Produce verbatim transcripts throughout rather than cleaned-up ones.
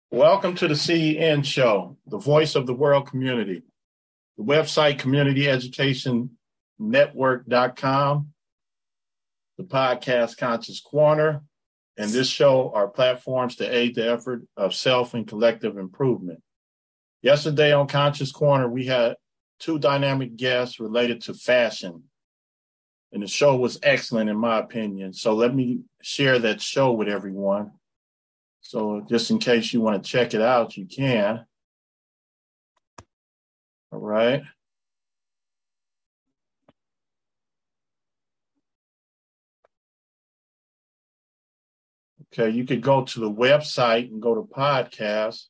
Welcome to the C E N Show, the voice of the world community. The website community education network dot com, the podcast Conscious Corner, and this show are platforms to aid the effort of self and collective improvement. Yesterday on Conscious Corner, we had two dynamic guests related to fashion, and the show was excellent in my opinion. So let me share that show with everyone. So just in case you want to check it out, you can. All right. Okay, you could go to the website and go to podcast.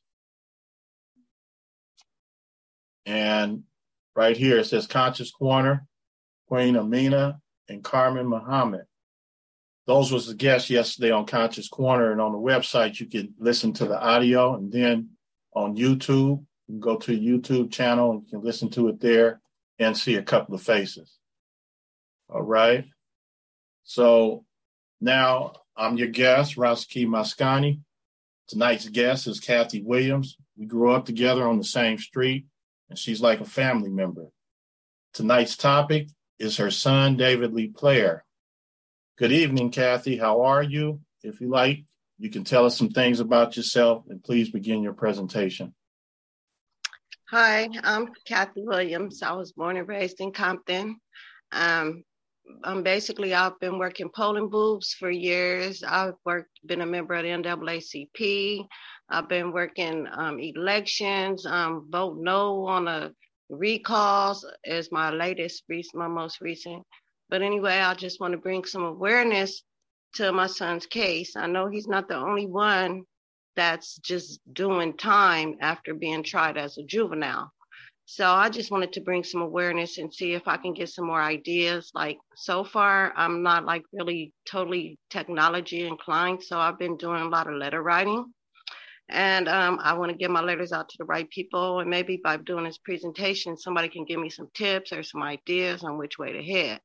And right here it says Conscious Corner, Queen Amina and Carmen Muhammad. Those was the guests yesterday on Conscious Corner, and on the website you can listen to the audio, and then on YouTube, you can go to the YouTube channel and you can listen to it there and see a couple of faces. All right. So now I'm your guest, Rasaki Maskani. Tonight's guest is Kathy Williams. We grew up together on the same street, and she's like a family member. Tonight's topic is her son, David Lee Player. Good evening, Kathy. How are you? If you like, you can tell us some things about yourself, and please begin your presentation. Hi, I'm Kathy Williams. I was born and raised in Compton. Um, I'm basically, I've been working polling booths for years. I've worked, been a member of the N double A C P. I've been working um, elections, um, vote no on the recalls is my latest, my most recent. But anyway, I just want to bring some awareness to my son's case. I know he's not the only one that's just doing time after being tried as a juvenile. So I just wanted to bring some awareness and see if I can get some more ideas. Like so far, I'm not like really totally technology inclined. So I've been doing a lot of letter writing. And um, I want to get my letters out to the right people. And maybe by doing this presentation, somebody can give me some tips or some ideas on which way to head.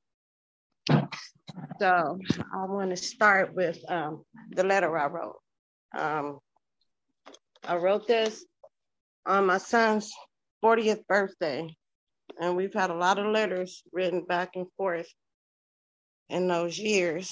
So I want to start with um, the letter I wrote. Um, I wrote this on my son's fortieth birthday, and we've had a lot of letters written back and forth in those years.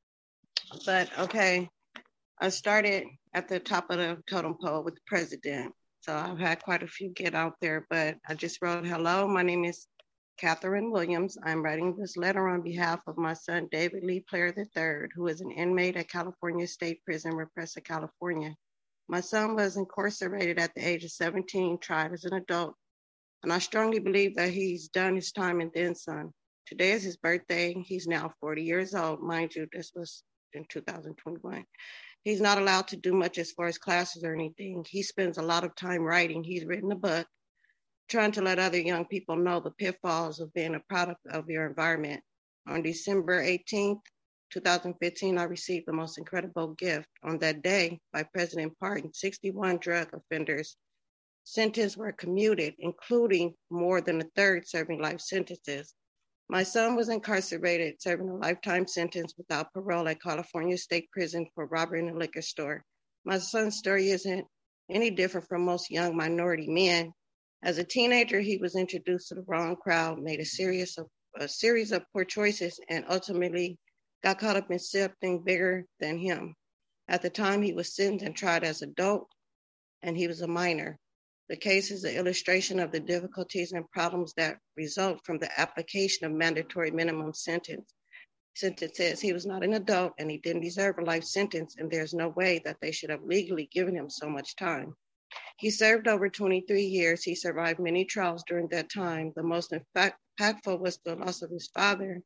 But okay, I started at the top of the totem pole with the president. So I've had quite a few get out there, but I just wrote, hello, my name is Catherine Williams. I'm writing this letter on behalf of my son, David Lee Player the third, who is an inmate at California State Prison, Represa, California. My son was incarcerated at the age of seventeen, tried as an adult, and I strongly believe that he's done his time and then some. Today is his birthday. He's now forty years old. Mind you, this was in two thousand twenty-one. He's not allowed to do much as far as classes or anything. He spends a lot of time writing. He's written a book, trying to let other young people know the pitfalls of being a product of your environment. On December eighteenth, twenty fifteen, I received the most incredible gift. On that day, by President Pardon, sixty-one drug offenders' sentences were commuted, including more than a third serving life sentences. My son was incarcerated, serving a lifetime sentence without parole at California State Prison for robbery in a liquor store. My son's story isn't any different from most young minority men. As a teenager, he was introduced to the wrong crowd, made a series of a series of poor choices, and ultimately got caught up in something bigger than him. At the time, he was sentenced and tried as an adult, and he was a minor. The case is an illustration of the difficulties and problems that result from the application of mandatory minimum sentence. Sentences. He was not an adult, and he didn't deserve a life sentence, and there's no way that they should have legally given him so much time. He served over twenty-three years. He survived many trials during that time. The most impactful was the loss of his father.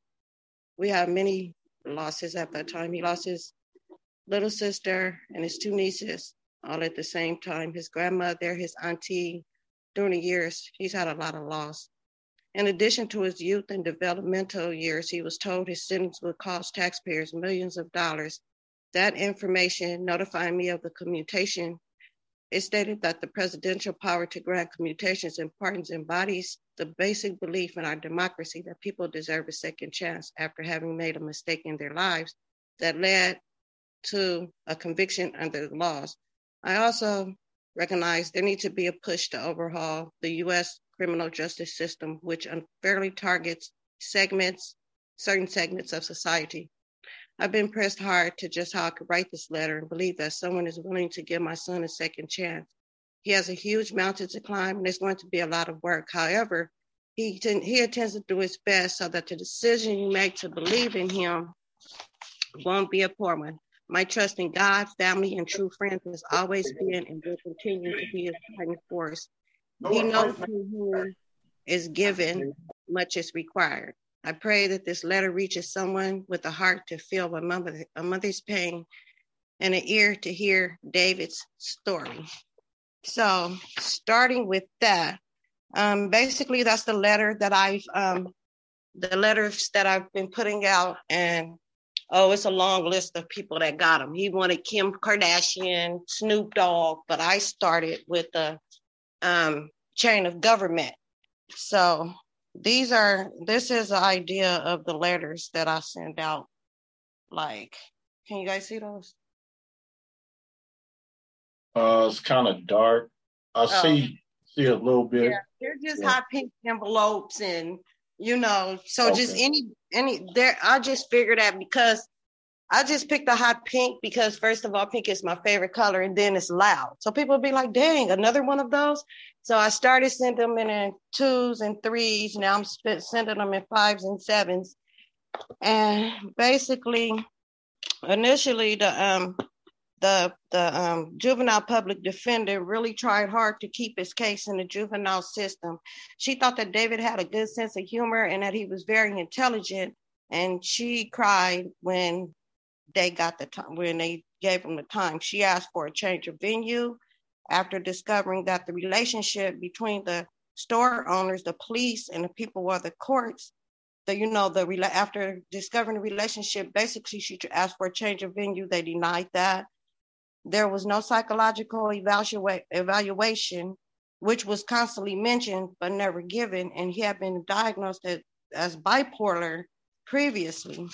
We had many losses at that time. He lost his little sister and his two nieces all at the same time. His grandmother, his auntie, during the years, he's had a lot of loss. In addition to his youth and developmental years, he was told his sentence would cost taxpayers millions of dollars. That information notifying me of the commutation, it stated that the presidential power to grant commutations and pardons embodies the basic belief in our democracy that people deserve a second chance after having made a mistake in their lives that led to a conviction under the laws. I also recognize there needs to be a push to overhaul the U S criminal justice system, which unfairly targets segments, certain segments of society. I've been pressed hard to just how I could write this letter and believe that someone is willing to give my son a second chance. He has a huge mountain to climb, and it's going to be a lot of work. However, he, t- he intends to do his best so that the decision you make to believe in him won't be a poor one. My trust in God, family, and true friends has always been and will continue to be his guiding force. He knows to whom is given, much is required. I pray that this letter reaches someone with a heart to feel a, mother, a mother's pain and an ear to hear David's story. So starting with that, um, basically that's the letter that I've, um, the letters that I've been putting out, and oh, it's a long list of people that got them. He wanted Kim Kardashian, Snoop Dogg, but I started with the um, chain of government. So these are, this is the idea of the letters that I send out. Like, can you guys see those? Uh, it's kind of dark. I Oh. see see a little bit. Yeah, they're just Yeah. hot pink envelopes, and you know, so Okay. just any any there. I just figured that because I just picked a hot pink because first of all, pink is my favorite color, and then it's loud. So people would be like, "Dang, another one of those." So I started sending them in, in twos and threes. Now I'm sp- sending them in fives and sevens, and basically, initially the um the the um, juvenile public defender really tried hard to keep his case in the juvenile system. She thought that David had a good sense of humor and that he was very intelligent, and she cried when they got the time, when they gave him the time. She asked for a change of venue after discovering that the relationship between the store owners, the police, and the people of the courts, the, you know, the after discovering the relationship, basically she asked for a change of venue. They denied that. There was no psychological evaluate, evaluation, which was constantly mentioned but never given, and he had been diagnosed as, as bipolar previously.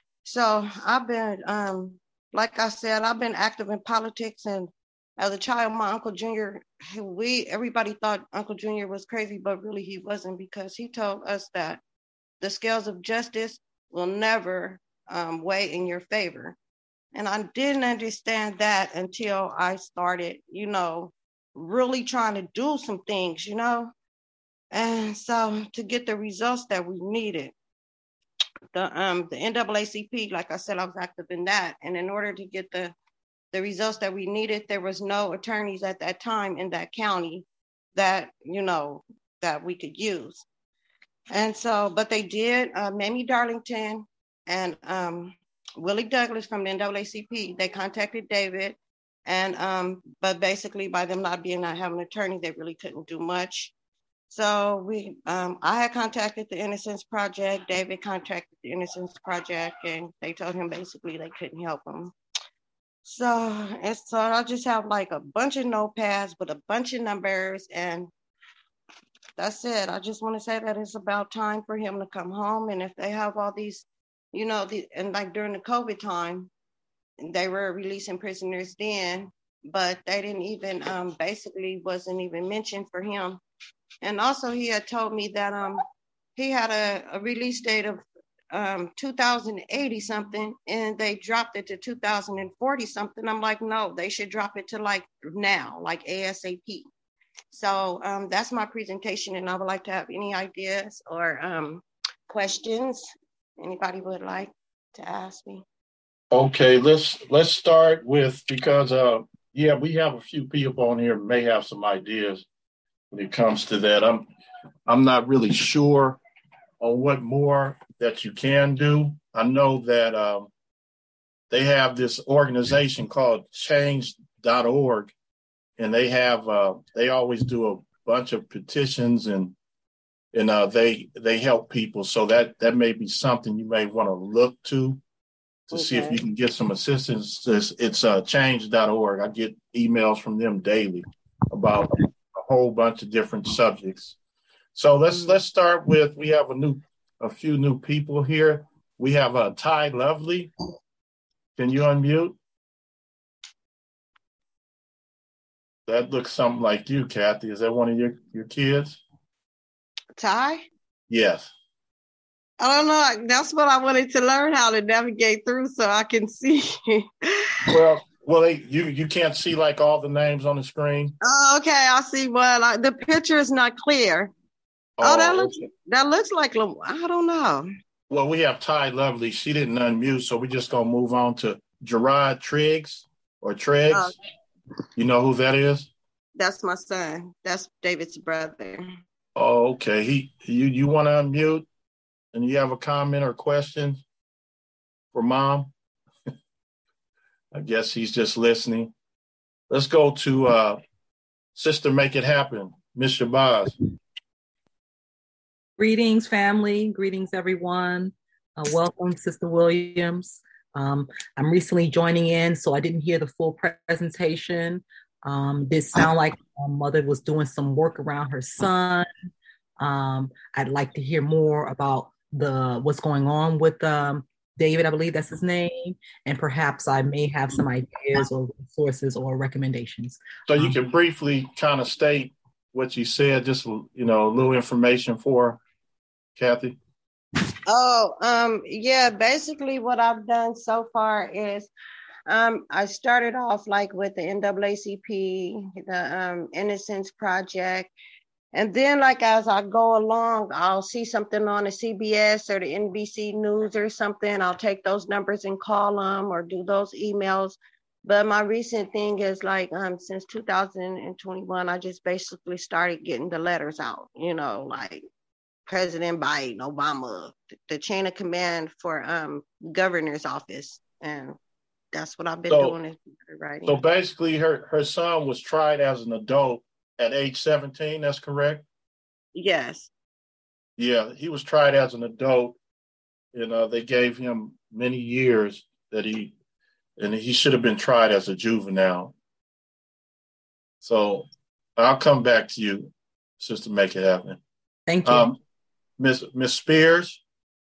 So I've been, um, like I said, I've been active in politics, and as a child, my Uncle Junior, we everybody thought Uncle Junior was crazy, but really he wasn't, because he told us that the scales of justice will never um, weigh in your favor. And I didn't understand that until I started, you know, really trying to do some things, you know. And so to get the results that we needed, the um the N double A C P, like I said, I was active in that. And in order to get the the results that we needed, there was no attorneys at that time in that county that, you know, that we could use. And so, but they did, uh, Mamie Darlington and um, Willie Douglas from the N double A C P, they contacted David, and um, but basically by them not being, not having an attorney, they really couldn't do much. So we, um, I had contacted the Innocence Project, David contacted the Innocence Project, and they told him basically they couldn't help him. So, and so I just have like a bunch of notepads with a bunch of numbers, and that's it. I just want to say that it's about time for him to come home. And if they have all these, you know, the, and like during the COVID time, they were releasing prisoners then, but they didn't even, um, basically wasn't even mentioned for him. And also he had told me that um, he had a, a release date of um, two thousand eighty something, and they dropped it to two thousand forty something. I'm like, no, they should drop it to like now, like ASAP. So um, that's my presentation, and I would like to have any ideas or um, questions anybody would like to ask me. Okay, let's let's start with, because uh yeah, we have a few people on here who may have some ideas when it comes to that. I'm I'm not really sure on what more that you can do. I know that um, they have this organization called change dot org, and they have uh, they always do a bunch of petitions, and and uh, they they help people. So that that may be something you may want to look to to okay. see if you can get some assistance. It's, it's uh, change dot org. I get emails from them daily about a whole bunch of different subjects. So let's mm-hmm. let's start with, we have a new a few new people here. We have uh, Ty Lovely. Can you unmute? That looks something like you, Kathy. Is that one of your, your kids? Ty? Yes. I don't know. That's what I wanted to learn how to navigate through so I can see. Well, well, they, you you can't see like all the names on the screen. Oh, okay. I see one. Like, the picture is not clear. Oh, that Oh, looks okay. that looks like Lam- I don't know. Well, we have Ty Lovely. She didn't unmute, so we're just gonna move on to Gerard Triggs or Oh, Triggs. You know who that is? that's my son. That's David's brother. Oh, okay. He you you want to unmute and you have a comment or question for mom? I guess he's just listening. Let's go to uh, Sister Make It Happen, Miss Shabazz. Greetings, family. Greetings, everyone. Uh, welcome, Sister Williams. Um, I'm recently joining in, so I didn't hear the full presentation. Um, did sound like my mother was doing some work around her son. Um, I'd like to hear more about the what's going on with um, David, I believe that's his name, and perhaps I may have some ideas or resources or recommendations. So you Um, can briefly kind of state what you said, just you know, a little information for Kathy. Oh, um, yeah, basically what I've done so far is um I started off like with the N double A C P, the um Innocence Project. And then like as I go along, I'll see something on the C B S or the N B C News or something. I'll take those numbers and call them or do those emails. But my recent thing is like um since two thousand twenty-one, I just basically started getting the letters out, you know, like President Biden, Obama, the chain of command for um governor's office. And that's what I've been So, doing is writing. so basically, her her son was tried as an adult at age seventeen. That's correct. Yes. Yeah, he was tried as an adult, and uh, they gave him many years that he, and he should have been tried as a juvenile. So, I'll come back to you, Sister Make It Happen. Thank you. Um, Miss Miss Spears,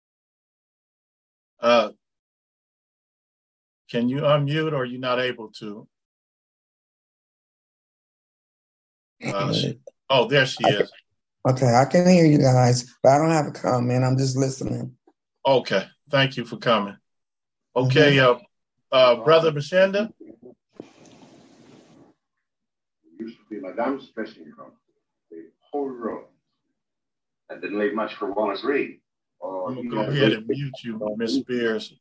uh, can you unmute, or are you not able to? Uh, she, oh, there she okay. is. Okay, I can hear you guys, but I don't have a comment. I'm just listening. Okay, thank you for coming. Okay, mm-hmm. uh, uh, Brother Bashenda. Used to be Madame's dressing room, the whole room. That didn't leave much for Wallace Reed. Oh, I'm gonna go ahead and mute you, Miss Spears.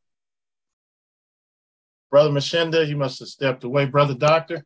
Brother Mashenda, you must have stepped away. Brother Doctor.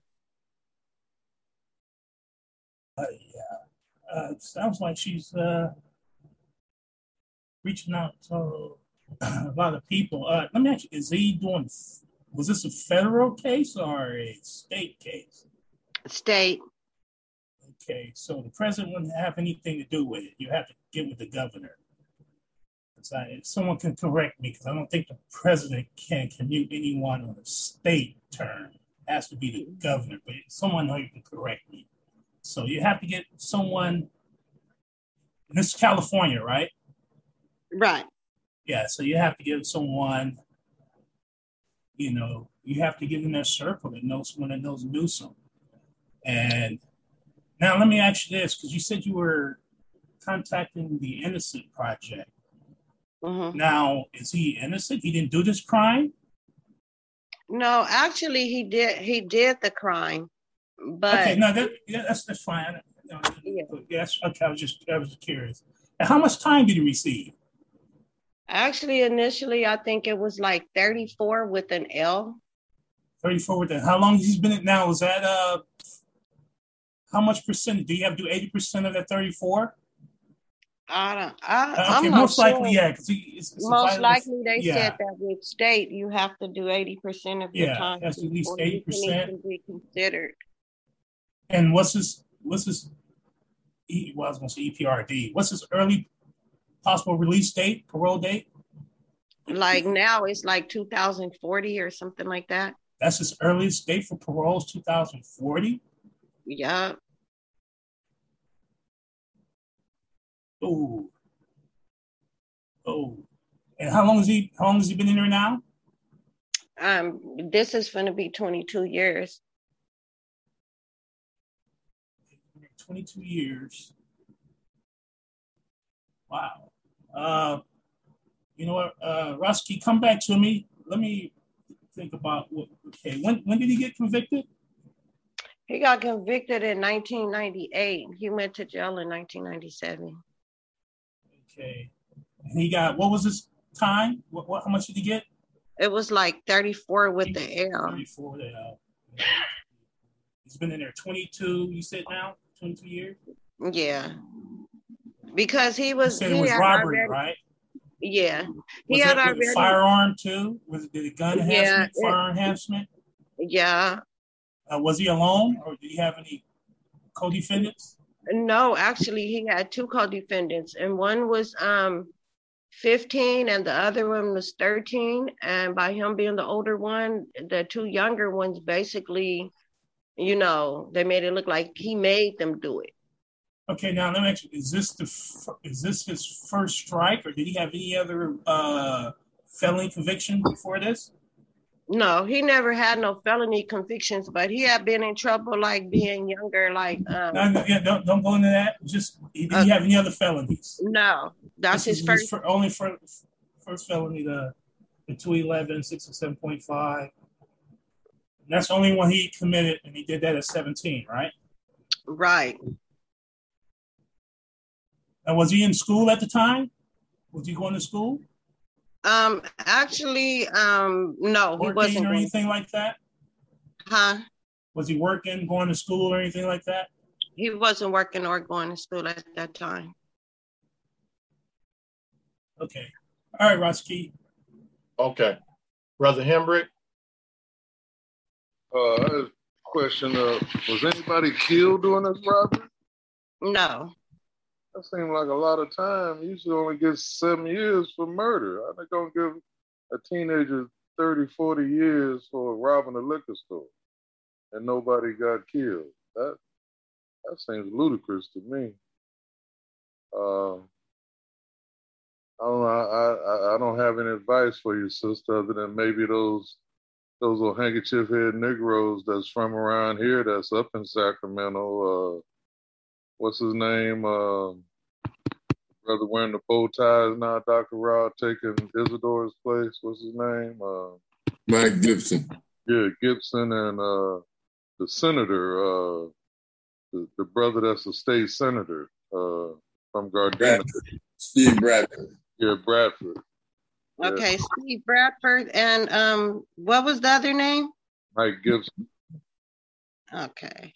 Uh, yeah, uh, it sounds like she's uh, reaching out to a lot of people. Uh, let me ask you: is he doing? Was this a federal case or a state case? State. Okay, so the president wouldn't have anything to do with it. You have to get with the governor. I, someone can correct me because I don't think the president can commute anyone on a state term. It has to be the governor, but someone know you can correct me. So you have to get someone. This is California, right? Right. Yeah, so you have to get someone, you know, you have to get in their circle that knows someone that knows Newsom. And now let me ask you this, because you said you were contacting the Innocent Project. Mm-hmm. Now, is he innocent? He didn't do this crime? No, actually, he did. He did the crime, but okay, no, that, yeah, that's that's fine. No, yeah. Yes, okay. I was just I was curious. And how much time did he receive? Actually, initially, I think it was like thirty-four with an L. thirty-four with an. How long has he been in now? Is that uh? How much percent? Do you have to do eighty percent of that thirty-four? I don't. I, okay, I'm most not likely, sure. yeah. Because it's, it's most likely they yeah. said that with state you have to do eighty percent of your yeah, time. Yeah, that's at least eighty percent. You can be considered. And what's his? What's his? Well, I was going to say E P R D. What's his early possible release date? Parole date? Like now, it's like two thousand forty or something like that. That's his earliest date for parole is two thousand forty. Yeah. Oh, oh, and how long has he? How long has he been in there now? Um, this is going to be twenty-two years. twenty-two years. Wow. Uh, you know what, uh, Rusky, come back to me. Let me think about what, okay, when, when did he get convicted? He got convicted in nineteen ninety-eight. He went to jail in nineteen ninety-seven. Okay. And he got, what was his time? What, what, how much did he get? It was like thirty-four with the L. thirty-four with the L. He's been in there twenty-two, you said now? twenty-two years? Yeah. Because he was. You said he it was had robbery, already, right? Yeah. He Was had it with already. a firearm too? Was it, did it gun enhancement, Yeah, it- firearm enhancement? Yeah. Uh, was he alone or did he have any co-defendants? No, actually, he had two co-defendants, and one was um fifteen, and the other one was thirteen. And by him being the older one, the two younger ones basically, you know, they made it look like he made them do it. Okay, now let me ask you: Is this the f- is this his first strike, or did he have any other uh, felony conviction before this? No, he never had no felony convictions, but he had been in trouble, like being younger, like um. No, no, yeah, don't don't go into that. Just did Uh, he have any other felonies? No, that's This his is first. fir- only for first felony, the the two eleven, six or seven point five. That's the only one he committed, and he did that at seventeen, right? Right. And was he in school at the time? Was he going to school? Um. Actually, um. No, he Working wasn't. or Going, anything like that? huh? Was he working, going to school or anything like that? He wasn't working or going to school at that time. Okay. All right, Roski. Okay. Brother Hembrick? Uh, I have a question. Uh, was anybody killed during this robbery? No. That seemed like a lot of time. You should only get seven years for murder. I'm not going to give a teenager thirty, forty years for robbing a liquor store and nobody got killed. That that seems ludicrous to me. Uh, I don't know. I, I, I don't have any advice for you, sister, other than maybe those those little handkerchief head Negroes that's from around here that's up in Sacramento. Uh, what's his name? Uh, brother wearing the bow ties now, Doctor Rod taking Isidore's place. What's his name? Uh, Mike Gibson. Yeah, Gibson and uh, the senator, uh, the, the brother that's a state senator uh, from Gardena. Bradford. Steve Bradford. Yeah, Bradford. Yeah. Okay, Steve Bradford, and um, what was the other name? Mike Gibson. Okay.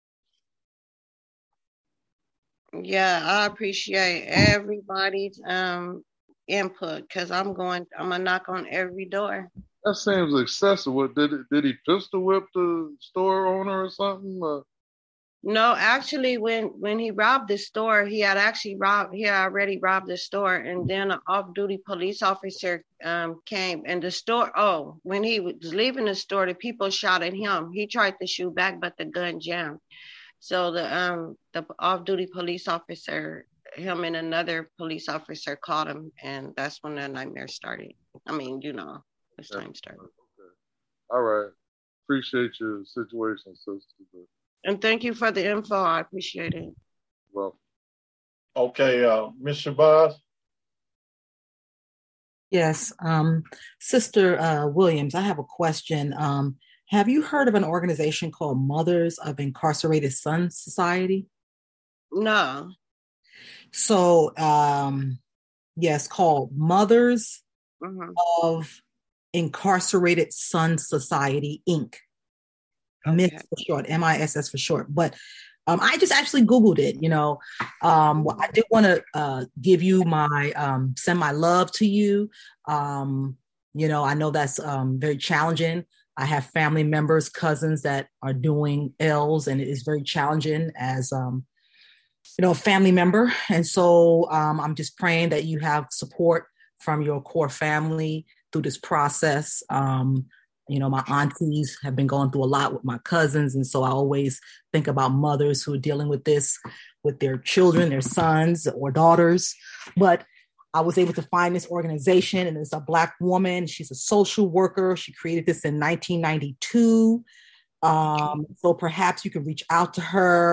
Yeah, I appreciate everybody's um input because I'm going. I'm gonna knock on every door. That seems excessive. What, did did he pistol whip the store owner or something? Uh, No, actually, when when he robbed the store, he had actually robbed. He had already robbed the store, and then an off-duty police officer um came, and the store. Oh, when he was leaving the store, the people shot at him. He tried to shoot back, but the gun jammed. So the um the off-duty police officer, him and another police officer caught him, and that's when the nightmare started. I mean, you know, this time started. Okay. All right. Appreciate your situation, sister. But, And thank you for the info. I appreciate it. well, Okay, uh, Miz Shabazz? Yes, um, Sister uh, Williams, I have a question. Um, have you heard of an organization called Mothers of Incarcerated Sons Society? No. So, um, yes, called Mothers Mm-hmm. of Incarcerated Sons Society, Incorporated. Okay. M I S for short, M I S S for short. But um, I just actually Googled it, you know. Um, well, I did want to uh, give you my, um, send my love to you. Um, you know, I know that's um, very challenging. I have family members, cousins that are doing L's, and it is very challenging as, um, you know, a family member. And so um, I'm just praying that you have support from your core family through this process. Um, You know, my aunties have been going through a lot with my cousins. And so I always think about mothers who are dealing with this with their children, their sons or daughters. But I was able to find this organization, and it's a Black woman. She's a social worker. She created this in nineteen ninety-two. Um, so perhaps you can reach out to her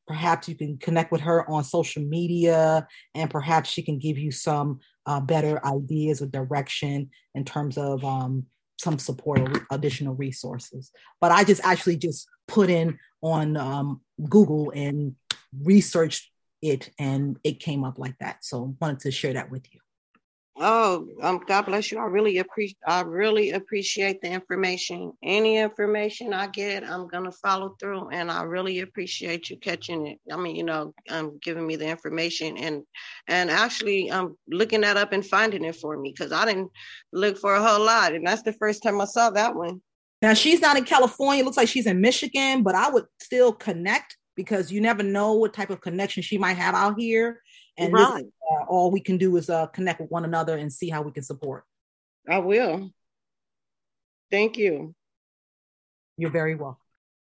perhaps you can connect with her on social media, and perhaps she can give you some uh, better ideas or direction in terms of um, some support or additional resources. But I just actually just put in on um, Google and researched it, and it came up like that. So I wanted to share that with you. Oh, um, God bless you. I really appreciate. I really appreciate the information. Any information I get, I'm gonna follow through, and I really appreciate you catching it. I mean, you know, um, giving me the information and and actually um looking that up and finding it for me, because I didn't look for a whole lot, and that's the first time I saw that one. Now she's not in California. It looks like she's in Michigan, but I would still connect, because you never know what type of connection she might have out here. And right. this, uh, all we can do is uh, connect with one another and see how we can support. I will. Thank you. You're very welcome.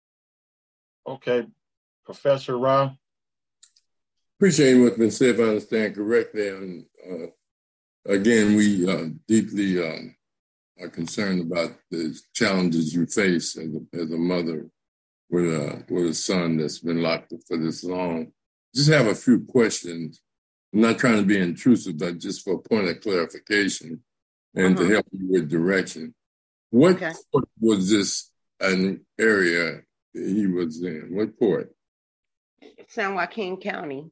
Okay, Professor Ra. Appreciate what's been said, if I understand correctly. And uh, again, we uh, deeply uh, are concerned about the challenges you face as a, as a mother with a, with a son that's been locked up for this long. Just have a few questions. I'm not trying to be intrusive, but just for a point of clarification and uh-huh. to help you with direction. What okay. court was this an area he was in? What court? San Joaquin County.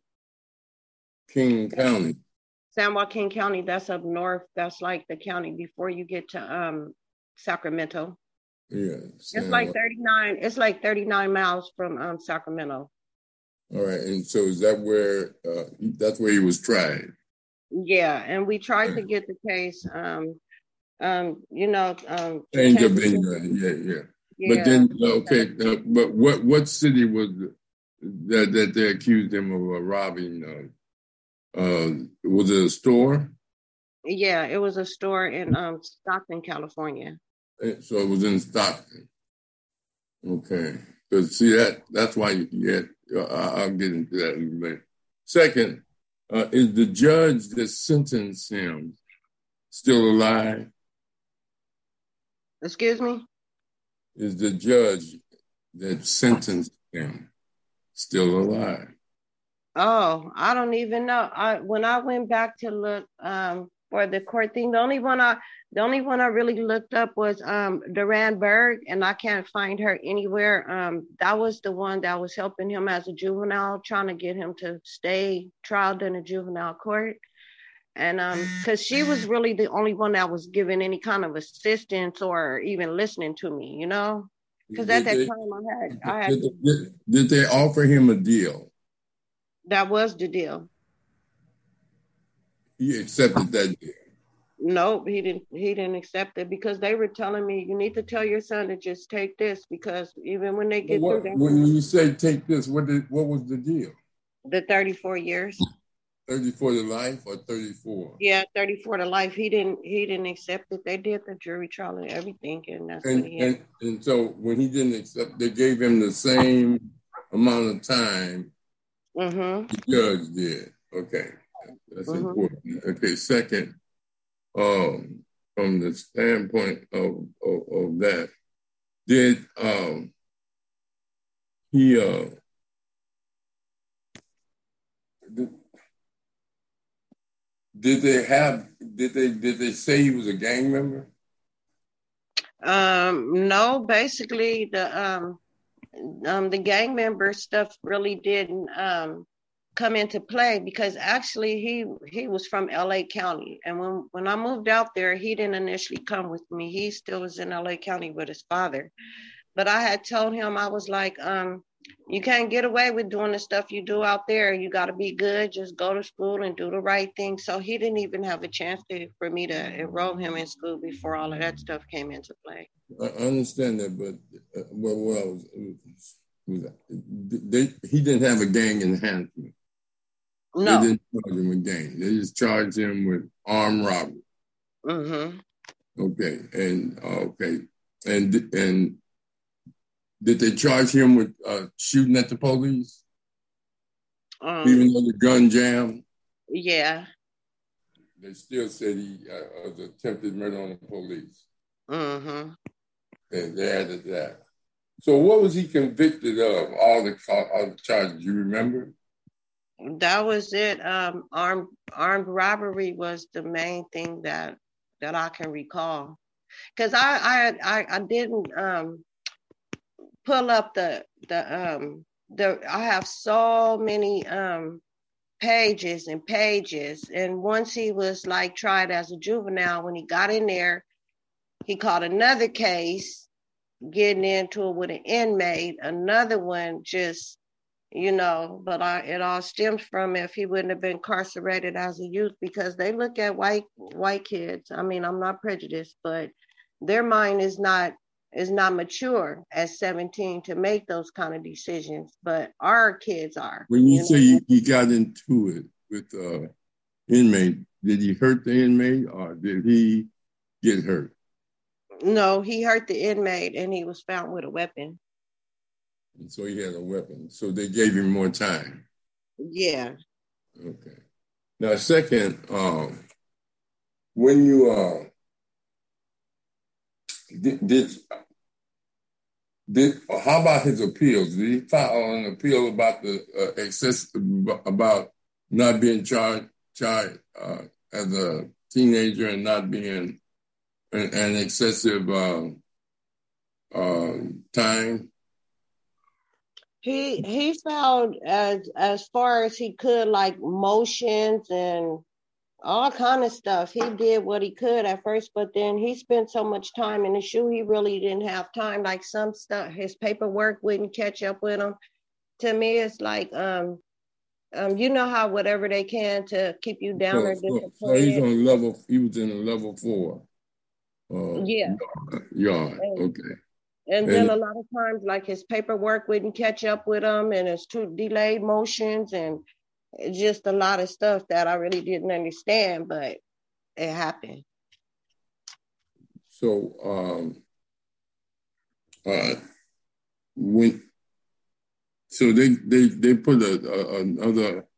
King County. San Joaquin County, that's up north. That's like the county before you get to um, Sacramento. Yeah. San it's like thirty-nine, it's like thirty-nine miles from um, Sacramento. All right, and so is that where, uh, that's where he was tried? Yeah, and we tried to get the case, um, um, you know. Um, change of venue, yeah, yeah, yeah. But then, okay, uh, but what what city was that that they accused him of uh, robbing? Uh, uh, was it a store? Yeah, it was a store in um, Stockton, California. So it was in Stockton. Okay, because see that that's why you get. I'll get into that in a minute. Second, uh, is the judge that sentenced him still alive? Excuse me? Is the judge that sentenced him still alive? Oh, I don't even know. I when I went back to look um, for the court thing, the only one I the only one I really looked up was um, Duran Berg, and I can't find her anywhere. Um, that was the one that was helping him as a juvenile, trying to get him to stay trialed in a juvenile court. And um, because she was really the only one that was giving any kind of assistance or even listening to me, you know? Because at that they, time I had, I had. Did, did, did they offer him a deal? That was the deal. He accepted that deal. Nope, he didn't. He didn't accept it because they were telling me you need to tell your son to just take this, because even when they get what, through that. When you say take this, what did what was the deal? The thirty-four years. thirty-four to life or thirty-four? Yeah, thirty-four to life. He didn't. He didn't accept it. They did the jury trial and everything, and that's and, what he had. And, and so when he didn't accept, they gave him the same amount of time mm-hmm. the judge did. Okay, that's mm-hmm. important. Okay, second. Um, from the standpoint of, of, of that, did um, he uh, did, did they have did they did they say he was a gang member? Um, no, basically the um, um the gang member stuff really didn't um. come into play, because actually he he was from L A County, and when when I moved out there, he didn't initially come with me. He still was in L A County with his father, but I had told him, I was like, um you can't get away with doing the stuff you do out there. You got to be good, just go to school and do the right thing. So he didn't even have a chance to, for me to enroll him in school before all of that stuff came into play. I understand that, but uh, well, well was, they, he didn't have a gang enhancement. No. They didn't charge him with gang. They just charged him with armed robbery. Mm-hmm. Okay, and uh, okay, and and did they charge him with uh, shooting at the police, um, even though the gun jammed? Yeah. They still said he uh, was attempted murder on the police. Mm-hmm. And they added that. So what was he convicted of? All the, all the charges, you remember? That was it. Um, armed armed robbery was the main thing that that I can recall. Because I, I I I didn't um pull up the the um the I have so many um pages and pages. And once he was like tried as a juvenile, when he got in there, he caught another case getting into it with an inmate, another one just, you know, but I, it all stems from if he wouldn't have been incarcerated as a youth, because they look at white white kids. I mean, I'm not prejudiced, but their mind is not is not mature at seventeen to make those kind of decisions. But our kids are. When you, you say know? he got into it with uh inmate, did he hurt the inmate or did he get hurt? No, he hurt the inmate and he was found with a weapon. And so he had a weapon. So they gave him more time. Yeah. Okay. Now, second, um, when you uh, did, did did how about his appeals? Did he file an appeal about the uh, excess about not being charged charged uh, as a teenager and not being an, an excessive uh, uh, time? He he filed as as far as he could, like motions and all kind of stuff. He did what he could at first, but then he spent so much time in the shoe, he really didn't have time. Like some stuff, his paperwork wouldn't catch up with him. To me, it's like um um you know how whatever they can to keep you down So, or so, so he's on level. He was in a level four. Uh, yeah. Yard. Okay. And, and then a lot of times, like his paperwork wouldn't catch up with him, and it's too delayed motions, and it's just a lot of stuff that I really didn't understand, but it happened. So, um, uh, when so they they they put a, a another.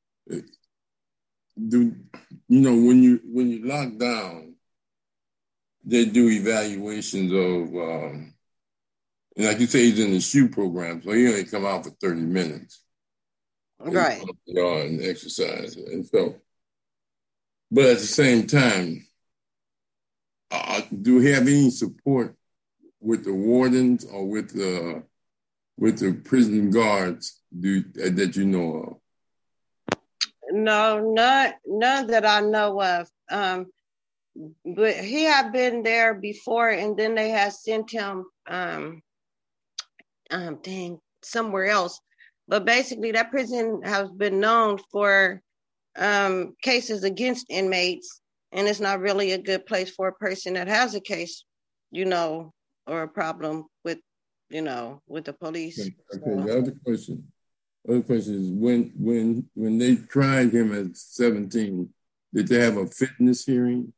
Do you know when you when you lock down, they do evaluations of. Um, And like you say, he's in the S H U program, so he only come out for thirty minutes. Right. And exercise. And so, but at the same time, uh, do we have any support with the wardens or with the with the prison guards do, that you know of? No, not none that I know of. Um, but he had been there before, and then they had sent him. Um, Um, dang, somewhere else. But basically, that prison has been known for um, cases against inmates, and it's not really a good place for a person that has a case, you know, or a problem with, you know, with the police. Okay, okay. So. The other question, other question is when when when they tried him at seventeen, did they have a fitness hearing?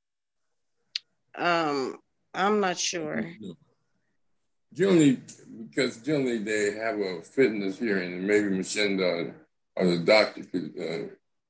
Um, I'm not sure. No. Generally, because generally they have a fitness hearing, and maybe Machinda or the doctor could uh,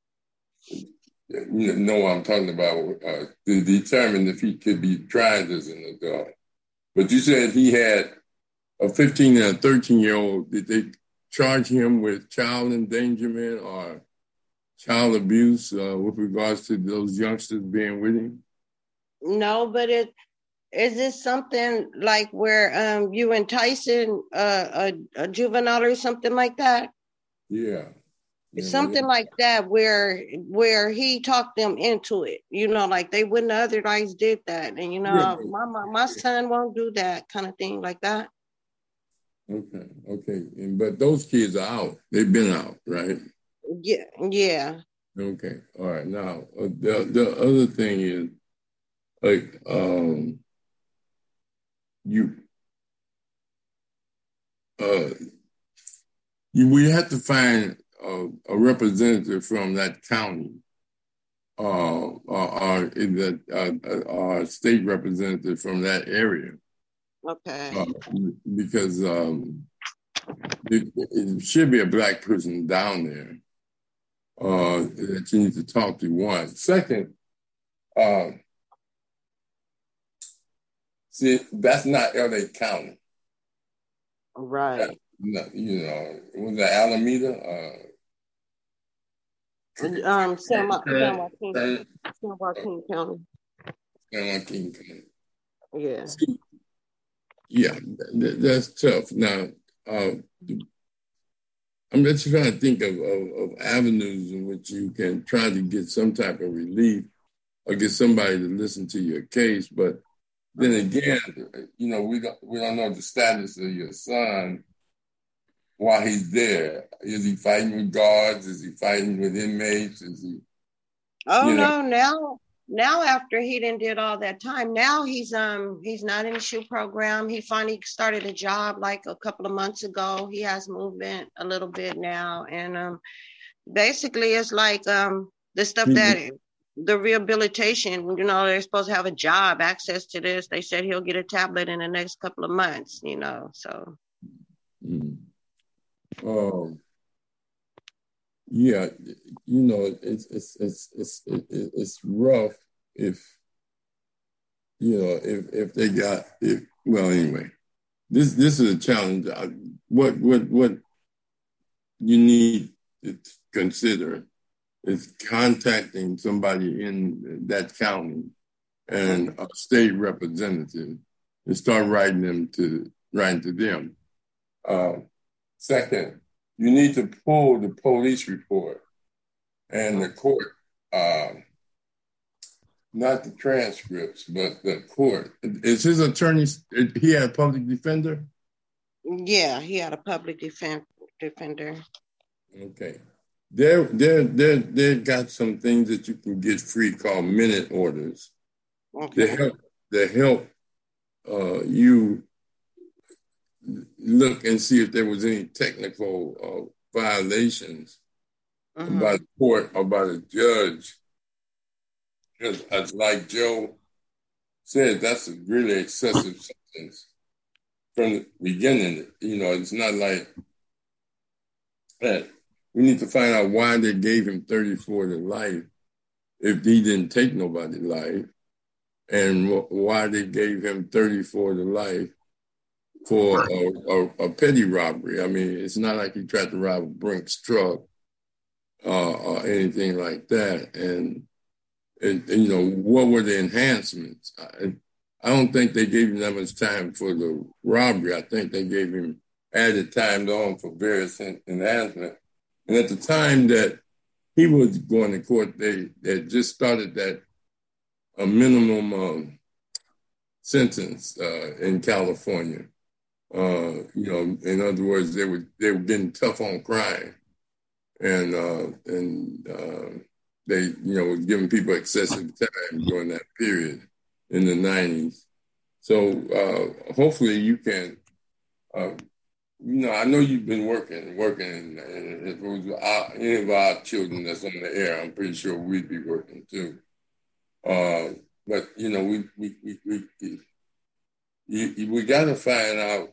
you know what I'm talking about uh, to determine if he could be tried as an adult. But you said he had a fifteen and a thirteen year old. Did they charge him with child endangerment or child abuse uh, with regards to those youngsters being with him? No, but it. Is this something like where um, you enticing uh, a, a juvenile or something like that? Yeah. yeah something yeah. like that where where he talked them into it, you know, like they wouldn't have otherwise did that. And, you know, yeah, but, my, my, my son won't do that kind of thing like that. Okay, okay. And, but those kids are out. They've been out, right? Yeah, yeah. Okay, all right. Now, uh, the, the other thing is, like, um, You, uh, you, we have to find a, a representative from that county, uh, or, or the uh, uh, state representative from that area. Okay. Uh, because um, it, it should be a black person down there uh, that you need to talk to. One, second. Uh, See, that's not L A County. Right. You know, was that Alameda? Uh, um, San, Ma- San Joaquin, San, San Joaquin County. San Joaquin County. Yeah. See, yeah, that, that's tough. Now, uh, I'm just trying to think of, of, of avenues in which you can try to get some type of relief or get somebody to listen to your case. But then again, you know, we don't we don't know the status of your son while he's there. Is he fighting with guards? Is he fighting with inmates? Is he? Oh you know? no, now now after he done did all that time, now he's um he's not in the SHU program. He finally started a job like a couple of months ago. He has movement a little bit now, and um basically it's like um the stuff that the rehabilitation, you know, they're supposed to have a job, access to this. They said he'll get a tablet in the next couple of months, you know, so. Mm. Um, yeah, you know, it's it's it's it's it's rough if you know if if they got if well anyway, this this is a challenge. What what what you need to consider is contacting somebody in that county and a state representative and start writing them to writing to them. Uh, second, you need to pull the police report and the court, uh, not the transcripts, but the court. Is his attorney, he had a public defender? Yeah, he had a public defend, defender. Okay. There, there, there, they got some things that you can get free called minute orders. Okay. They help, they help uh, you look and see if there was any technical uh, violations mm-hmm. by the court or by the judge. Because as like Joe said, that's a really excessive sentence from the beginning. You know, it's not like that. We need to find out why they gave him thirty-four to life if he didn't take nobody's life, and why they gave him thirty-four to life for a, a, a petty robbery. I mean, it's not like he tried to rob a Brinks truck uh, or anything like that. And, and, and, you know, what were the enhancements? I, I don't think they gave him that much time for the robbery. I think they gave him added time on for various enhancements. And at the time that he was going to court, they, they just started that a minimum um, sentence uh, in California. Uh, you know, in other words, they were they were getting tough on crime, and uh, and uh, they you know were giving people excessive time during that period in the nineties. So uh, hopefully you can, uh, you know, I know you've been working, working, and, and if it was our, any of our children that's on the air, I'm pretty sure we'd be working too. Uh, but you know, we we we we, we, we, we got to find out.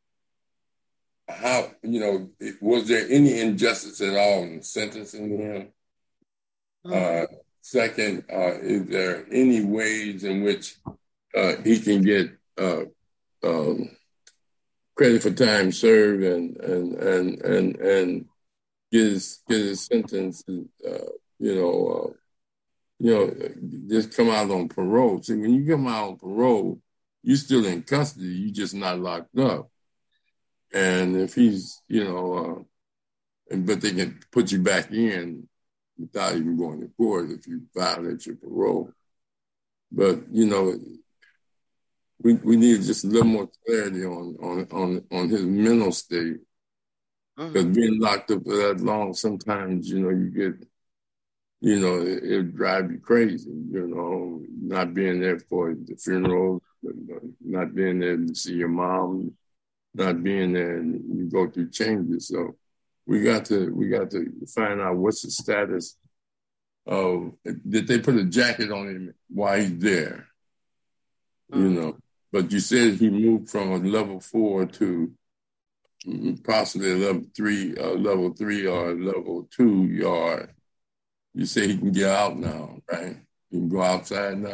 How, you know, was there any injustice at all in sentencing him? Mm-hmm. Uh, second, uh, is there any ways in which uh, he can get uh, um, credit for time served and and and and and get his get his sentence? Uh, you know, uh, you know, just come out on parole. See, when you come out on parole, you're still in custody. You're just not locked up. And if he's, you know, uh, but they can put you back in without even going to court if you violate your parole. But, you know, we we need just a little more clarity on on on, on his mental state. Because mm-hmm. being locked up for that long, sometimes, you know, you get, you know, it, it drive you crazy, you know, not being there for the funeral, not being there to see your mom, not being there, and you go through changes. So we got to we got to find out what's the status of, did they put a jacket on him while he's there? Mm-hmm. You know, but you said he moved from a level four to possibly a level three, uh, level three or level two yard. You say he can get out now, right? He can go outside now.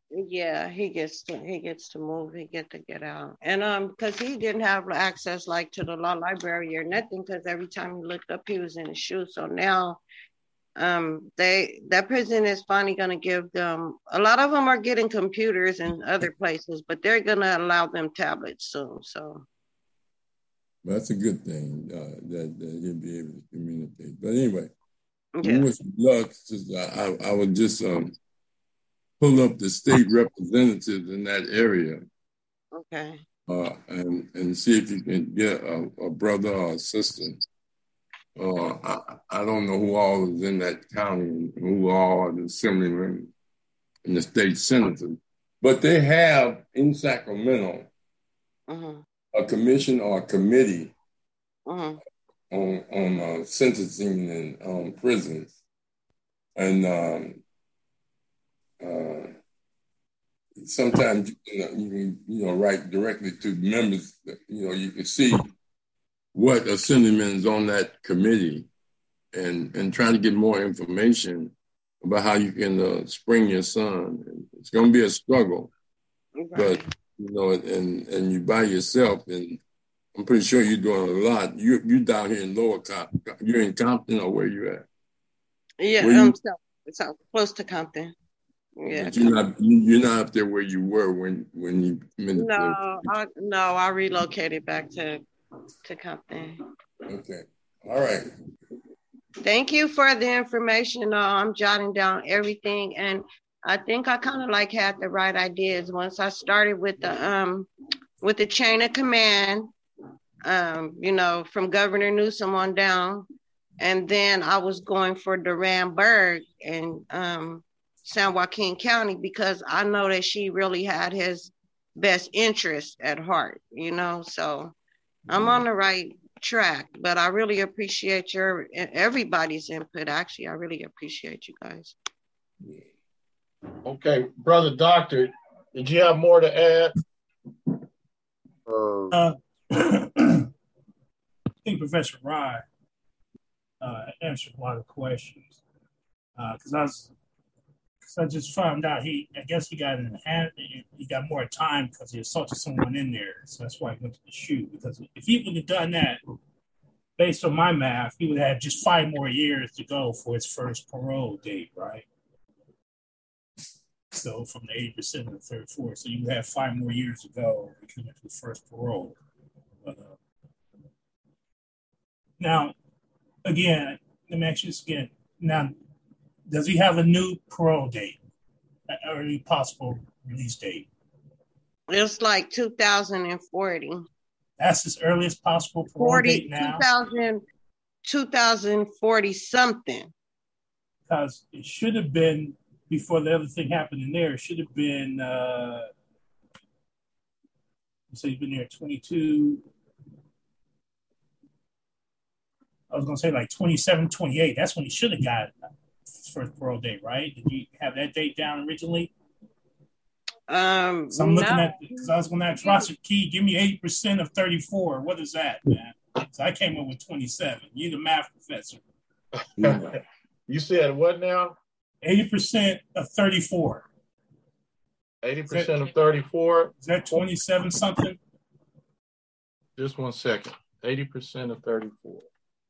Yeah, he gets to he gets to move. He get to get out, and um, because he didn't have access like to the law library or nothing. Because every time he looked up, he was in his shoes. So now, um, they that prison is finally going to give them. A lot of them are getting computers in other places, but they're going to allow them tablets soon. So That's a good thing uh, that, that he'll be able to communicate. But anyway, we yeah, wish you luck. Just, I, I would just um, pull up the state representatives in that area okay, uh, and and see if you can get a, a brother or a sister. Uh, I, I don't know who all is in that county, who all are the assemblymen and the state senators, but they have in Sacramento mm-hmm. a commission or a committee Mm-hmm. on on uh, sentencing and um, prisons, and um, uh, sometimes you, know, you can you know write directly to members. You know, you can see what assemblyman is on that committee, and and try to get more information about how you can uh, spring your son. It's going to be a struggle, Right. but you know, and and you by yourself, and I'm pretty sure you're doing a lot. You you down here in Lower Compton. You're in Compton, or where you at? Yeah, Where um, you, so, so close to Compton. Yeah, but you're not you're not up there where you were when when you committed no, the. I, no, I relocated back to to Compton. Okay, all right. Thank you for the information. Uh, I'm jotting down everything, and I think I kind of like had the right ideas once I started with the um with the chain of command. Um, you know, from Governor Newsom on down, and then I was going for Duran Berg and um, San Joaquin County because I know that she really had his best interest at heart. You know, so I'm on the right track, but I really appreciate your everybody's input. Actually, I really appreciate you guys. Okay, brother doctor, did you have more to add? Uh, Uh, I think Professor Rye uh, answered a lot of questions because uh, I was, cause I just found out he, I guess he got in hand, he got more time because he assaulted someone in there, so that's why he went to the shoot. Because if he would have done that, based on my math, he would have just five more years to go for his first parole date, right? So from the eighty percent to the thirty-four, so you have five more years to go if you went to the first parole. But, uh, now, again, let me ask you this again. Now, does he have a new parole date, an early possible release date? It's like two thousand forty. That's his earliest possible parole forty, date now? two thousand, two thousand forty something. Because it should have been, before the other thing happened in there, it should have been, uh, so he's been there twenty-two, I was going to say like twenty-seven, twenty-eight. That's when he should have got his first parole date, right? Did you have that date down originally? Um, So I'm looking no. at, because I was going to ask Roger Key, give me eighty percent of thirty-four. What is that, man? So I came up with twenty-seven. You're the math professor. You said what now? eighty percent of thirty-four. eighty percent of thirty-four? Is that twenty-seven something? Just one second. eighty percent of thirty-four.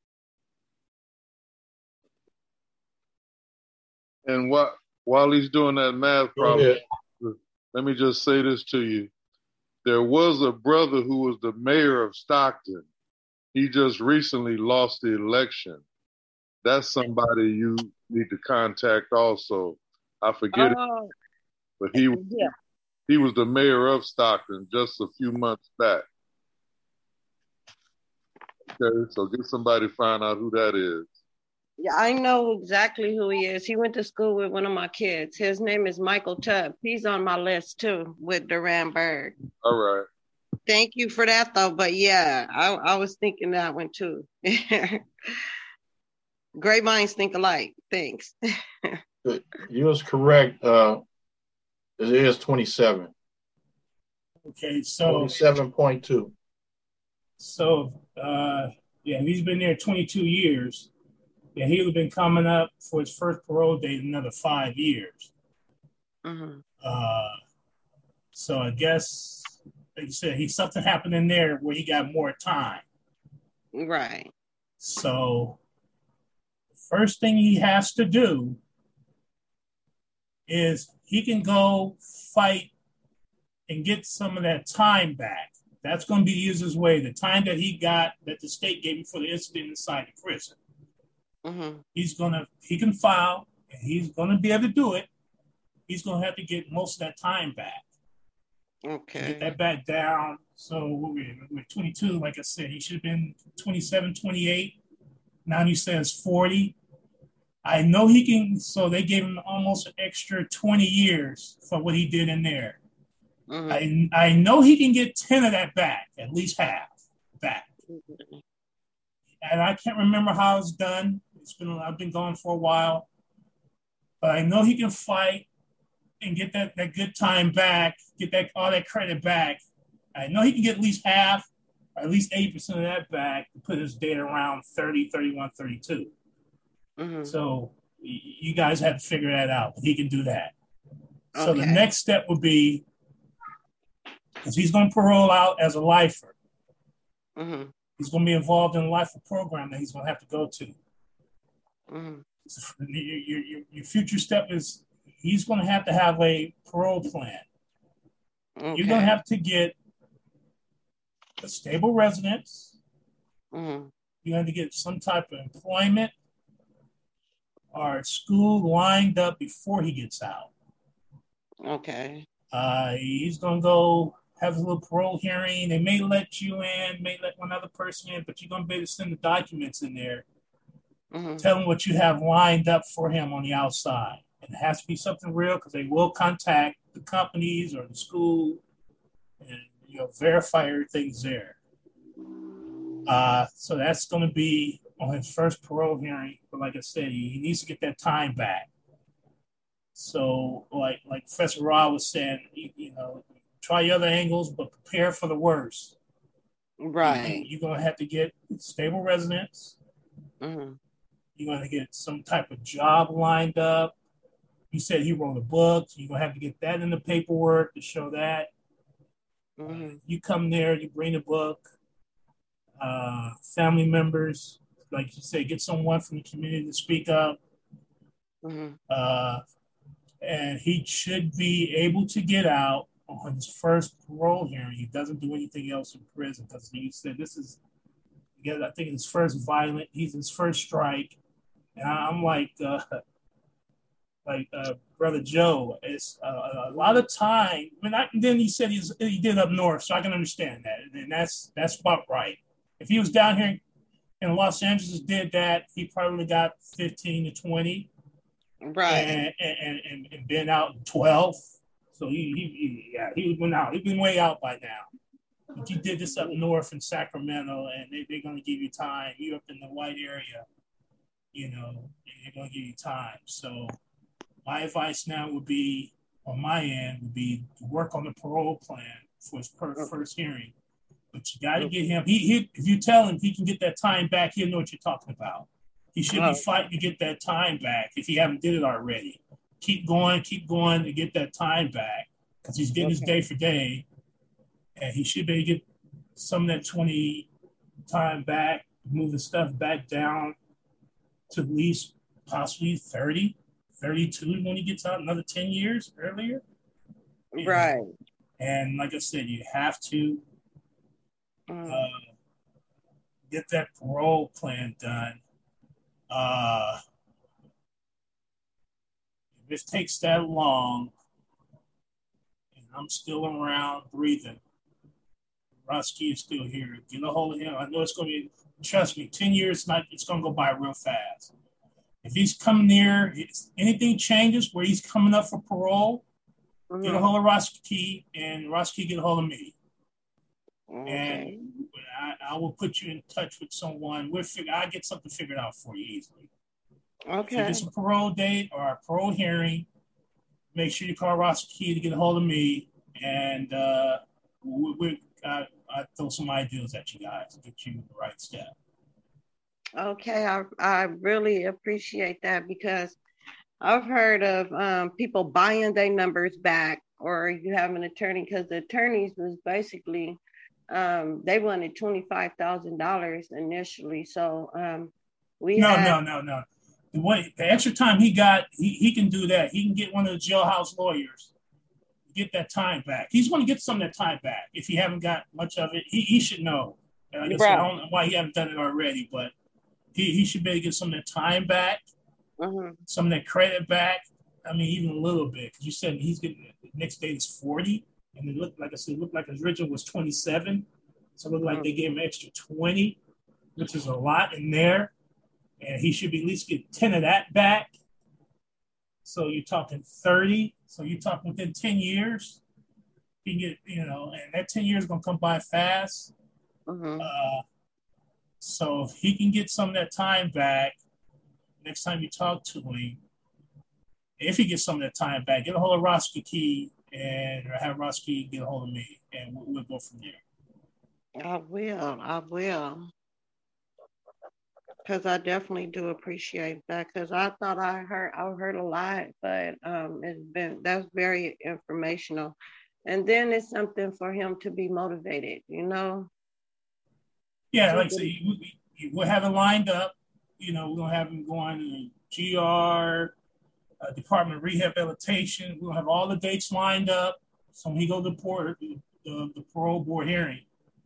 and what, while he's doing that math Go problem, ahead. let me just say this to you. There was a brother who was the mayor of Stockton. He just recently lost the election. That's somebody you need to contact also. I forget it, Oh, but he yeah. he was the mayor of Stockton just a few months back. Okay, so get somebody to find out who that is. Yeah, I know exactly who he is. He went to school with one of my kids. His name is Michael Tubb. He's on my list too with Duran Berg. All right. Thank you for that though. But yeah, I, I was thinking that one too. Great minds think alike. Thanks. You was correct. Uh, it is twenty-seven. Okay, so twenty-seven point two. so uh, yeah, he's been there twenty-two years. Yeah, he would have been coming up for his first parole date in another five years. Mm-hmm. Uh, so I guess, like you said, he something happened in there where he got more time. Right. So first thing he has to do is he can go fight and get some of that time back. That's going to be used his way. The time that he got, that the state gave him for the incident inside the prison. Mm-hmm. He's going to, he can file, and he's going to be able to do it. He's going to have to get most of that time back. Okay. Get that back down. So we're, we're twenty-two, like I said, he should have been twenty-seven, twenty-eight. Now he says forty. I know he can, so they gave him almost an extra twenty years for what he did in there. Mm-hmm. I I know he can get ten of that back, at least half back. Mm-hmm. And I can't remember how it's done. It's been I've been gone for a while, but I know he can fight and get that, that good time back, get that all that credit back. I know he can get at least half, or at least eighty percent of that back to put his date around thirty, thirty-one, thirty-two. Mm-hmm. So you guys have to figure that out. He can do that. Okay. So the next step would be, because he's going to parole out as a lifer. Mm-hmm. He's going to be involved in a lifer program that he's going to have to go to. Mm-hmm. So your, your, your future step is he's going to have to have a parole plan. Okay. You're going to have to get a stable residence. Mm-hmm. You're going to get some type of employment or school lined up before he gets out. Okay. Uh, he's going to go have a little parole hearing. They may let you in, may let one other person in, but you're going to be able to send the documents in there. Mm-hmm. Tell him what you have lined up for him on the outside. And it has to be something real because they will contact the companies or the school and, you know, verify everything's there. Uh, so that's going to be on his first parole hearing. But like I said, he, he needs to get that time back. So like like Professor Ra was saying, you, you know, try your other angles, but prepare for the worst. Right. You, you're going to have to get stable residence. Mm-hmm. You're going to get some type of job lined up. You said he wrote a book, so you're going to have to get that in the paperwork to show that. Mm-hmm. Uh, you come there, you bring the book. Uh, family members, like you say, get someone from the community to speak up. Mm-hmm. Uh, and he should be able to get out on his first parole hearing. He doesn't do anything else in prison because you said this is, again, I think his first violent, he's his first strike. And I'm like, uh, like uh, Brother Joe, it's uh, a lot of time. I mean, I, then he said he's, he did up north, so I can understand that. And that's that's about right. If he was down here in Los Angeles, did that, he probably got fifteen to twenty. Right. And and, and, and been out twelve. So he, he, he yeah, he went out. He's been way out by now. But you did this up north in Sacramento, and they, they're going to give you time. You're up in the white area, you know, they're going to give you time. So my advice now would be, on my end, would be to work on the parole plan for his per- first hearing. But you got to get him. He, he, if you tell him he can get that time back, he'll know what you're talking about. He should be fighting to get that time back if he haven't did it already. Keep going, keep going to get that time back because he's getting okay. his day for day, and he should be able to get some of that twenty time back, move the stuff back down to at least possibly thirty, thirty-two when he gets out, another ten years earlier. Right. And, and like I said, you have to mm. uh, get that parole plan done. Uh, if it takes that long, and I'm still around breathing, Roski is still here. Get a hold of him. I know it's going to be, trust me, ten years, not, it's going to go by real fast. If he's coming near, anything changes where he's coming up for parole, mm-hmm. get a hold of Roski, and Roski get a hold of me. Okay. And I, I will put you in touch with someone. We'll figure, I'll get something figured out for you easily. Okay. If it's a parole date or a parole hearing, make sure you call Roski to get a hold of me, and uh, we, we, I, I throw some ideas at you guys to get you the right step. Okay, I I really appreciate that because I've heard of um, people buying their numbers back, or you have an attorney, because the attorneys was basically, um, they wanted twenty-five thousand dollars initially. So um, we No, had. no, no, no. The way the extra time he got, he, he can do that. He can get one of the jailhouse lawyers, get that time back. He's going to get some of that time back. If he haven't got much of it, he, he should know. And like I said, I don't know why he haven't done it already, but he, he should be able to get some of that time back, mm-hmm. some of that credit back. I mean, even a little bit. Because you said he's getting, the next day is forty, and it looked like I said, it looked like his original was twenty-seven. So it looked like mm-hmm. they gave him extra twenty, which is a lot in there. And he should be at least get ten of that back. So you're talking thirty. So you're talking within ten years. He can get, you know, and that ten years is going to come by fast. Mm-hmm. Uh, so if he can get some of that time back, next time you talk to him, if he gets some of that time back, get a hold of Roski Key and have Roski get a hold of me, and we'll, we'll go from there. I will. I will. Because I definitely do appreciate that. Because I thought I heard I heard a lot, but um, it's been that's very informational, and then it's something for him to be motivated. You know. Yeah, like I say, we, we, we'll have it lined up. You know, we're gonna have him going to G R, uh, Department of Rehabilitation. We'll have all the dates lined up. So when he goes to port, the, the, the parole board hearing,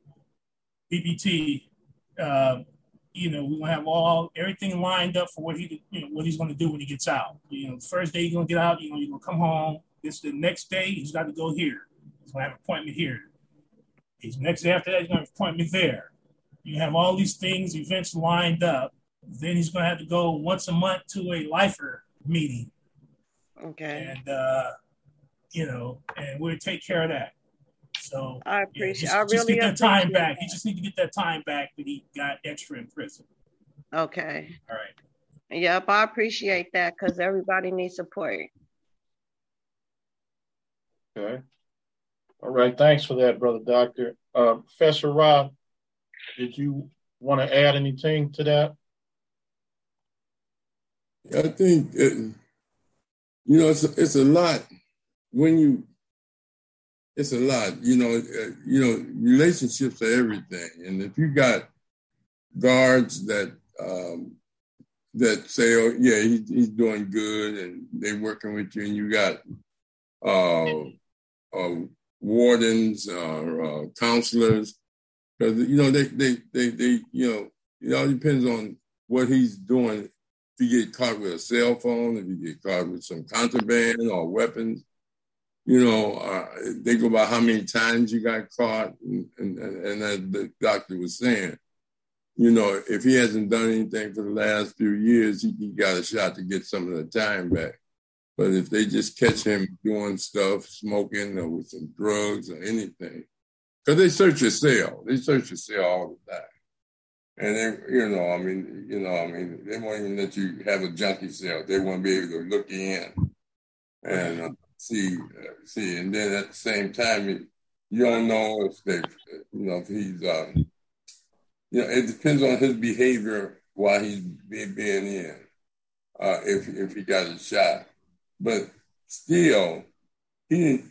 P P T. Uh, You know, we're gonna have all everything lined up for what he, you know, what he's gonna do when he gets out. You know, the first day he's gonna get out, you know, he's gonna come home. This the next day he's got to go here. He's gonna have an appointment here. His next day after that he's gonna have an appointment there. You have all these things, events lined up. Then he's gonna have to go once a month to a lifer meeting. Okay. And uh, you know, and we'll take care of that. So I appreciate. Yeah, just, I really just get that time back. that. He just need to get that time back that he got extra in prison. Okay. All right. Yep, I appreciate that because everybody needs support. Okay. All right. Thanks for that, Brother Doctor. Uh, Professor Rob, did you want to add anything to that? I think, it, you know, it's a, it's a lot when you, it's a lot, you know, uh, you know, relationships are everything. And if you got guards that, um, that say, oh, yeah, he, he's doing good and they're working with you, and you got uh, uh, wardens or uh, counselors, because, you know, they, they, they, they, you know, it all depends on what he's doing. If you get caught with a cell phone, if you get caught with some contraband or weapons, you know, uh, they go by how many times you got caught. And, and, and as the doctor was saying, you know, if he hasn't done anything for the last few years, he, he got a shot to get some of the time back. But if they just catch him doing stuff, smoking or with some drugs or anything, because they search your cell. They search your cell all the time. And they, you know, I mean, you know, I mean, they won't even let you have a junkie cell. They won't be able to look you in and uh, see, uh, see. And then at the same time, you, you don't know if they, you know, if he's, uh, you know, it depends on his behavior while he's being in, uh, if if he got a shot. But still, he,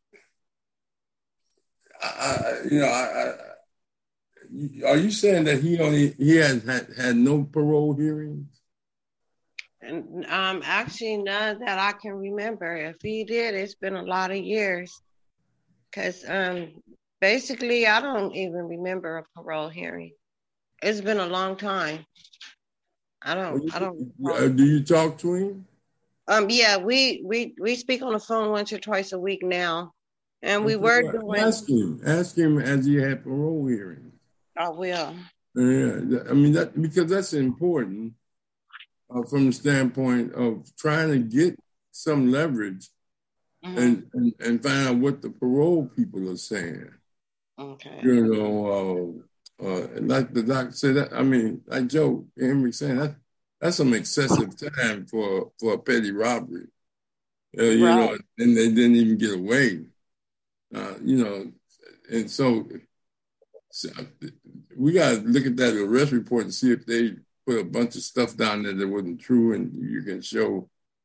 I, I you know, I, I are you saying that he only he has had, had no parole hearings? And um, actually, none that I can remember. If he did, it's been a lot of years. Cause um, basically, I don't even remember a parole hearing. It's been a long time. I don't. You, I don't. Uh, do you talk to him? Um. Yeah. We we we speak on the phone once or twice a week now, and we were doing. Ask him. Ask him as he had parole hearings. I will. Yeah, I mean that because that's important uh, from the standpoint of trying to get some leverage mm-hmm. and, and and find out what the parole people are saying. Okay. You know, uh, uh, like the doctor said. That, I mean, like Joe Henry saying that that's some excessive time for for a petty robbery. Uh, you right. know, and they didn't even get away. Uh, you know, and so. So we got to look at that arrest report and see if they put a bunch of stuff down there that wasn't true, and you can show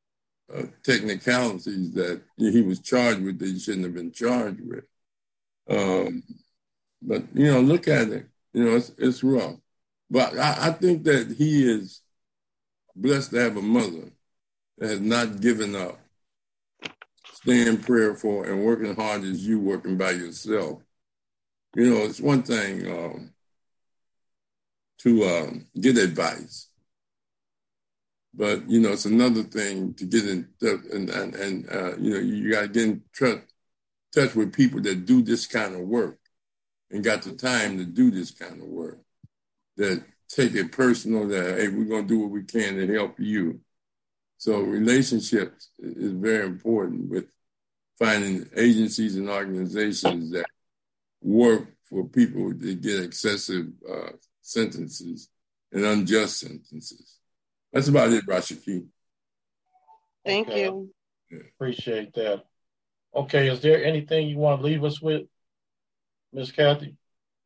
uh, technicalities that he was charged with that he shouldn't have been charged with. Um, but, you know, look at it. You know, it's, it's rough. But I, I think that he is blessed to have a mother that has not given up, staying prayerful and working hard as you working by yourself. You know, it's one thing um, to um, get advice, but, you know, it's another thing to get in and, and, and uh, you know, you got to get in touch, touch with people that do this kind of work and got the time to do this kind of work, that take it personal, that, hey, we're going to do what we can to help you. So relationships is very important with finding agencies and organizations that work for people that get excessive uh, sentences and unjust sentences. That's about it, Rashiki. Thank okay. you. Yeah. Appreciate that. Okay, is there anything you want to leave us with, Miz Kathy?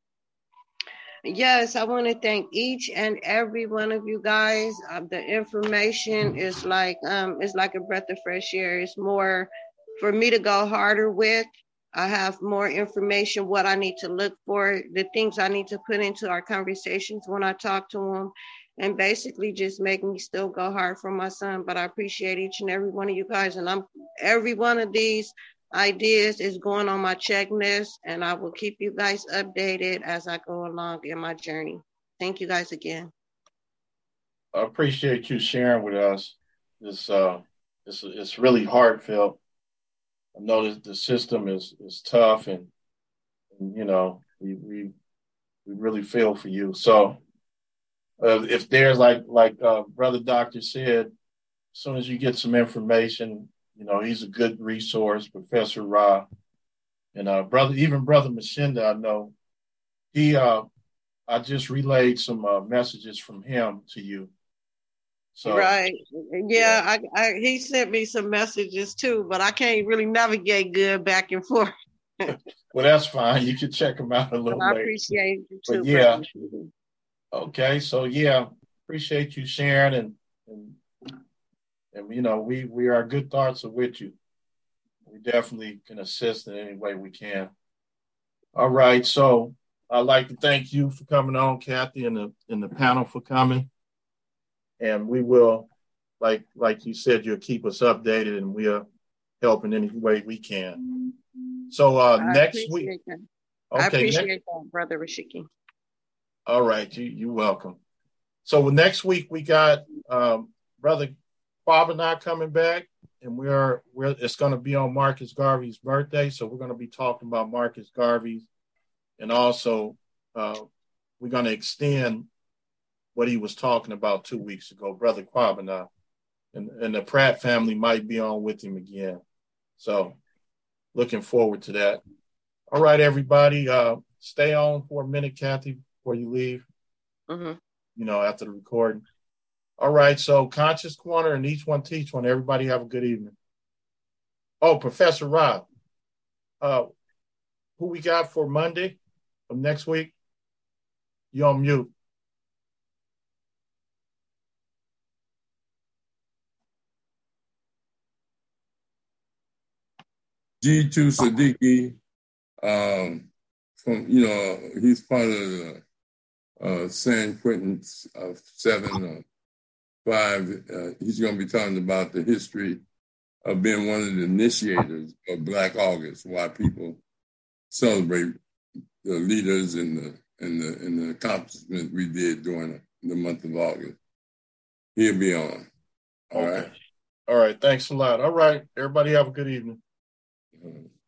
Yes, I want to thank each and every one of you guys. Uh, the information is like um, it's like a breath of fresh air. It's more for me to go harder with. I have more information, what I need to look for, the things I need to put into our conversations when I talk to them, and basically just make me still go hard for my son. But I appreciate each and every one of you guys, and I'm every one of these ideas is going on my checklist, and I will keep you guys updated as I go along in my journey. Thank you guys again. I appreciate you sharing with us. This uh, it's it's really heartfelt. I know that the system is is tough, and, and you know we we we really feel for you. So uh, if there's like like uh, Brother Doctor said, as soon as you get some information, you know he's a good resource, Professor Ra, and uh, brother even Brother Mashinda. I know he. Uh, I just relayed some uh, messages from him to you. So, right. Yeah, yeah. I, I, he sent me some messages too, but I can't really navigate good back and forth. Well, that's fine. You can check them out a little I later. appreciate you too, but yeah. brother. Okay, so yeah, appreciate you sharing, and, and and you know we we our good thoughts are with you. We definitely can assist in any way we can. All right, so I'd like to thank you for coming on, Kathy, and the and the panel for coming. And we will, like like you said, you'll keep us updated, and we'll help in any way we can. So uh, next week. That. Okay, I appreciate next, that, Brother Rashiki. All right, you you're welcome. So next week we got um, Brother Kwabena coming back, and we're we're it's going to be on Marcus Garvey's birthday. So we're going to be talking about Marcus Garvey, and also uh, we're going to extend what he was talking about two weeks ago, Brother Kwabena, and, and the Pratt family might be on with him again. So looking forward to that. All right, everybody, uh, stay on for a minute, Kathy, before you leave, mm-hmm. you know, after the recording. All right, so Conscious Corner and Each One Teach One. Everybody have a good evening. Oh, Professor Rob, uh, who we got for Monday of next week? You on mute. G two Siddiqui, um, from, you know, he's part of the uh, San Quentin uh, seven or five. Uh, he's going to be talking about the history of being one of the initiators of Black August, why people celebrate the leaders and the and the and the accomplishments we did during the month of August. He'll be on. All okay. right. All right. Thanks a lot. All right. Everybody have a good evening. All right.